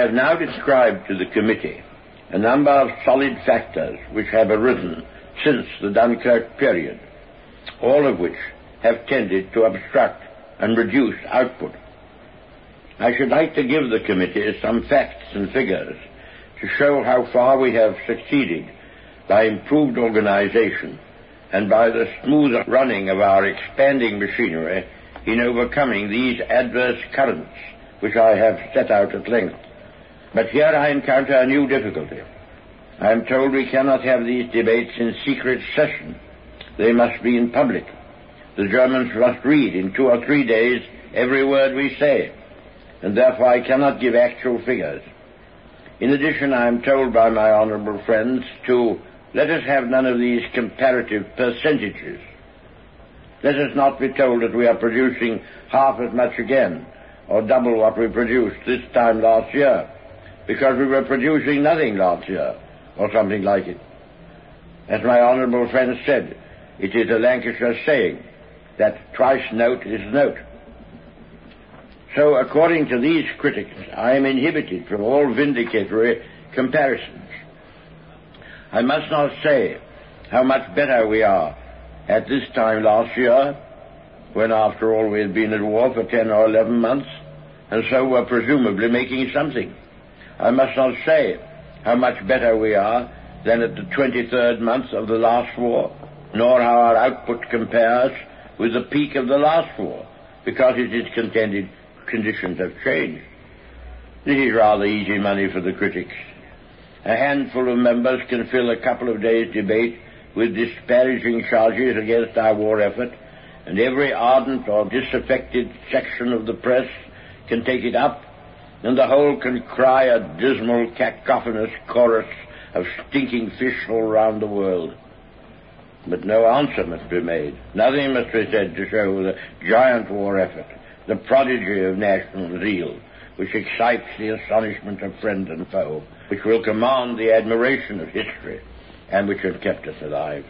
I have now described to the committee a number of solid factors which have arisen since the Dunkirk period, all of which have tended to obstruct and reduce output. I should like to give the committee some facts and figures to show how far we have succeeded by improved organization and by the smooth running of our expanding machinery in overcoming these adverse currents which I have set out at length. But here I encounter a new difficulty. I am told we cannot have these debates in secret session. They must be in public. The Germans must read in 2 or 3 days every word we say, and therefore I cannot give actual figures. In addition, I am told by my honourable friends to let us have none of these comparative percentages. Let us not be told that we are producing half as much again, or double what we produced this time last year, because we were producing nothing last year, or something like it. As my honourable friend said, it is a Lancashire saying that twice note is note. So, according to these critics, I am inhibited from all vindicatory comparisons. I must not say how much better we are at this time last year, when after all we had been at war for 10 or 11 months, and so were presumably making something. I must not say how much better we are than at the 23rd month of the last war, nor how our output compares with the peak of the last war, because it is contended conditions have changed. This is rather easy money for the critics. A handful of members can fill a couple of days' debate with disparaging charges against our war effort, and every ardent or disaffected section of the press can take it up, and the whole can cry a dismal, cacophonous chorus of stinking fish all round the world. But no answer must be made. Nothing must be said to show the giant war effort, the prodigy of national zeal, which excites the astonishment of friend and foe, which will command the admiration of history, and which have kept us alive.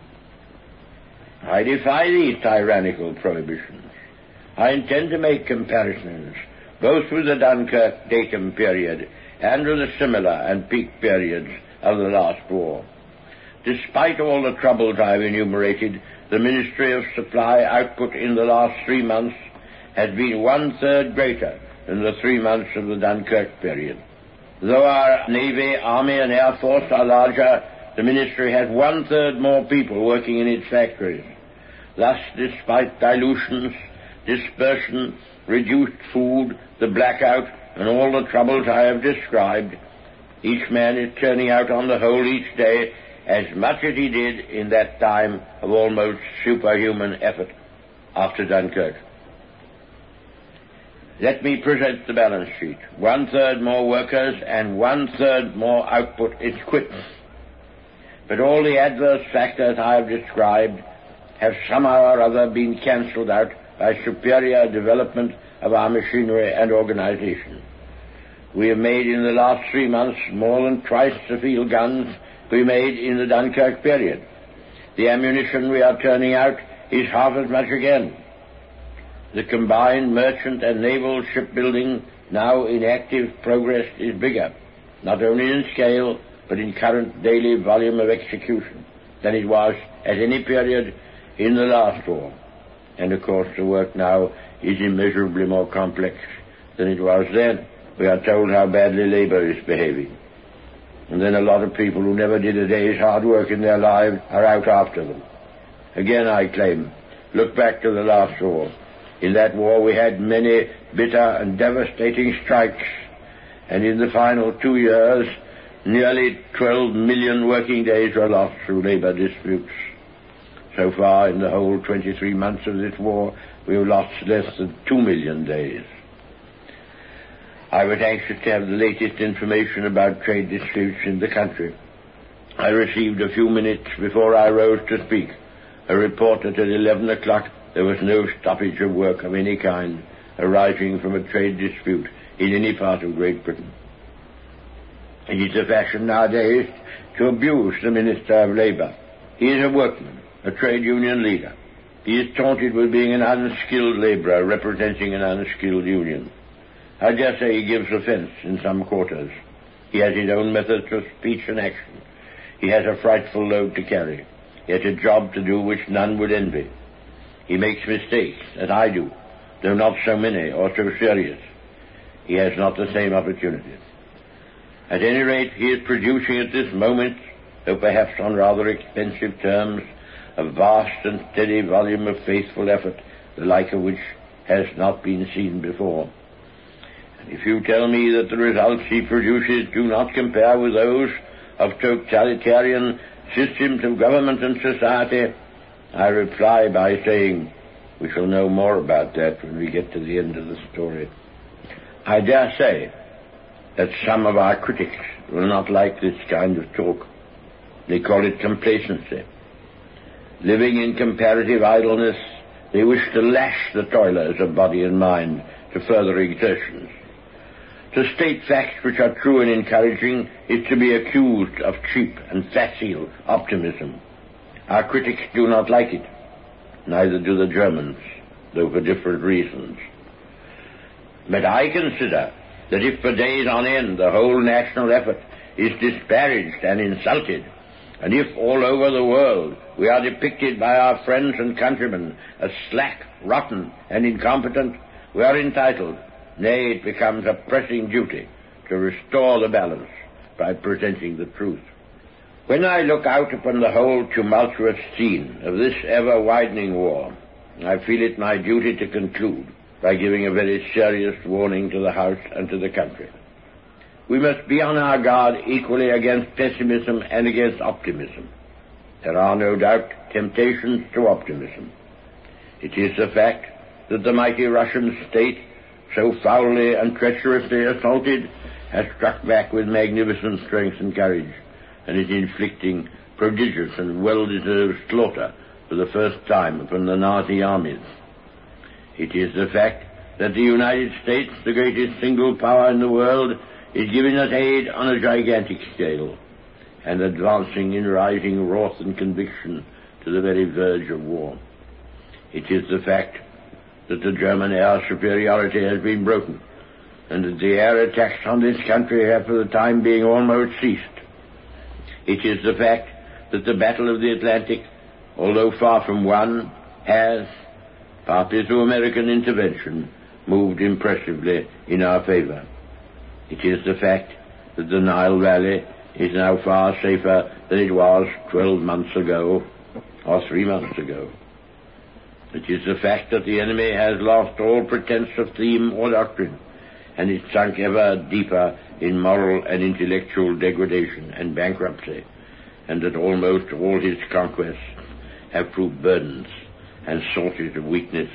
I defy these tyrannical prohibitions. I intend to make comparisons, both with the Dunkirk datum period and with the similar and peak periods of the last war. Despite all the troubles I have enumerated, the Ministry of Supply output in the last 3 months has been 1/3 greater than the 3 months of the Dunkirk period. Though our Navy, Army and Air Force are larger, the Ministry has 1/3 more people working in its factories. Thus, despite dilutions, dispersion, reduced food, the blackout, and all the troubles I have described, each man is turning out on the whole each day as much as he did in that time of almost superhuman effort after Dunkirk. Let me present the balance sheet. 1/3 more workers and 1/3 more output equipment. But all the adverse factors I have described have somehow or other been cancelled out by superior development of our machinery and organization. We have made in the last 3 months more than twice the field guns we made in the Dunkirk period. The ammunition we are turning out is half as much again. The combined merchant and naval shipbuilding now in active progress is bigger, not only in scale, but in current daily volume of execution, than it was at any period in the last war. And of course the work now is immeasurably more complex than it was then. We are told how badly labor is behaving. And then a lot of people who never did a day's hard work in their lives are out after them. Again I claim, look back to the last war. In that war we had many bitter and devastating strikes, and in the final 2 years nearly 12 million working days were lost through labor disputes. So far in the whole 23 months of this war we have lost less than 2 million days. I was anxious to have the latest information about trade disputes in the country. I received a few minutes before I rose to speak a report that at 11 o'clock there was no stoppage of work of any kind arising from a trade dispute in any part of Great Britain. It is the fashion nowadays to abuse the Minister of Labour. He is a workman, a trade union leader. He is taunted with being an unskilled labourer representing an unskilled union. I dare say he gives offence in some quarters. He has his own methods of speech and action. He has a frightful load to carry. He has a job to do which none would envy. He makes mistakes, as I do, though not so many or so serious. He has not the same opportunities. At any rate, he is producing at this moment, though perhaps on rather expensive terms, a vast and steady volume of faithful effort, the like of which has not been seen before. And if you tell me that the results he produces do not compare with those of totalitarian systems of government and society, I reply by saying, we shall know more about that when we get to the end of the story. I dare say that some of our critics will not like this kind of talk. They call it complacency. Living in comparative idleness, they wish to lash the toilers of body and mind to further exertions. To state facts which are true and encouraging is to be accused of cheap and facile optimism. Our critics do not like it. Neither do the Germans, though for different reasons. But I consider that if for days on end the whole national effort is disparaged and insulted, and if all over the world we are depicted by our friends and countrymen as slack, rotten, and incompetent, we are entitled, nay, it becomes a pressing duty, to restore the balance by presenting the truth. When I look out upon the whole tumultuous scene of this ever-widening war, I feel it my duty to conclude by giving a very serious warning to the House and to the country. We must be on our guard equally against pessimism and against optimism. There are no doubt temptations to optimism. It is the fact that the mighty Russian state, so foully and treacherously assaulted, has struck back with magnificent strength and courage, and is inflicting prodigious and well-deserved slaughter for the first time upon the Nazi armies. It is the fact that the United States, the greatest single power in the world, is giving us aid on a gigantic scale, and advancing in rising wrath and conviction to the very verge of war. It is the fact that the German air superiority has been broken, and that the air attacks on this country have for the time being almost ceased. It is the fact that the Battle of the Atlantic, although far from won, has, partly through American intervention, moved impressively in our favor. It is the fact that the Nile Valley is now far safer than it was 12 months ago or 3 months ago. It is the fact that the enemy has lost all pretense of theme or doctrine, and is sunk ever deeper in moral and intellectual degradation and bankruptcy, and that almost all his conquests have proved burdens and sources of weakness.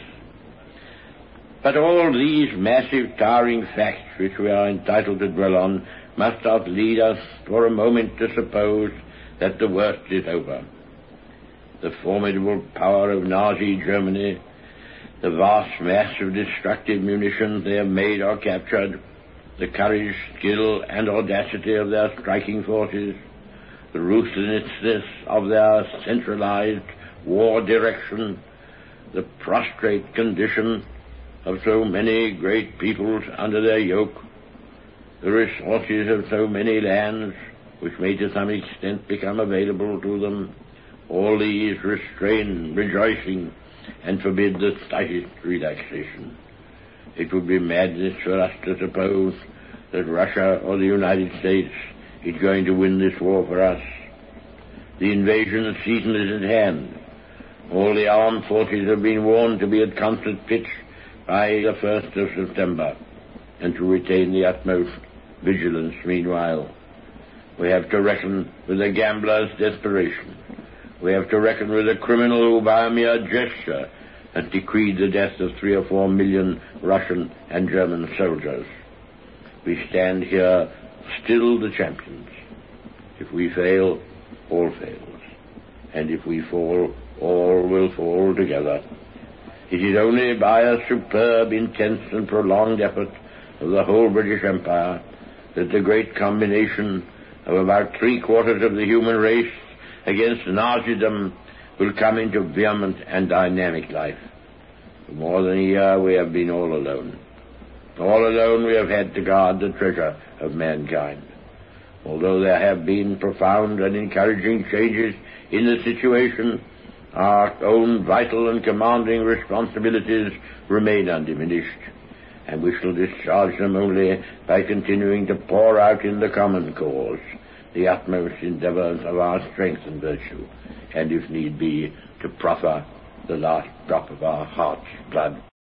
But all these massive, towering facts which we are entitled to dwell on must not lead us for a moment to suppose that the worst is over. The formidable power of Nazi Germany, the vast mass of destructive munitions they have made or captured, the courage, skill, and audacity of their striking forces, the ruthlessness of their centralized war direction, the prostrate condition of so many great peoples under their yoke, the resources of so many lands which may to some extent become available to them, all these restrain rejoicing and forbid the slightest relaxation. It would be madness for us to suppose that Russia or the United States is going to win this war for us. The invasion season is at hand. All the armed forces have been warned to be at constant pitch by the 1st of September, and to retain the utmost vigilance meanwhile. We have to reckon with the gambler's desperation. We have to reckon with a criminal who by a mere gesture has decreed the death of 3 or 4 million Russian and German soldiers. We stand here still the champions. If we fail, all fails. And if we fall, all will fall together. It is only by a superb, intense, and prolonged effort of the whole British Empire that the great combination of about 3/4 of the human race against Nazism will come into vehement and dynamic life. For more than a year we have been all alone. All alone we have had to guard the treasure of mankind. Although there have been profound and encouraging changes in the situation, our own vital and commanding responsibilities remain undiminished, and we shall discharge them only by continuing to pour out in the common cause the utmost endeavors of our strength and virtue, and if need be, to proffer the last drop of our heart's blood.